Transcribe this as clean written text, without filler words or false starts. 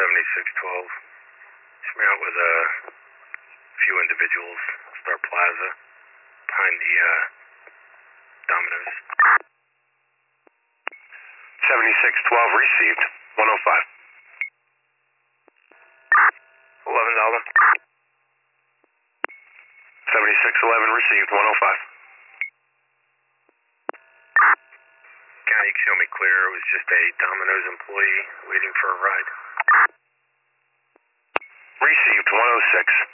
7612. Should be out with a few individuals, Star Plaza, behind the Domino's. 7612 received, 105. 11 Delta. 7611 received, 105. County, you can show me clear. It was just a Domino's employee waiting for a ride. Received, 106.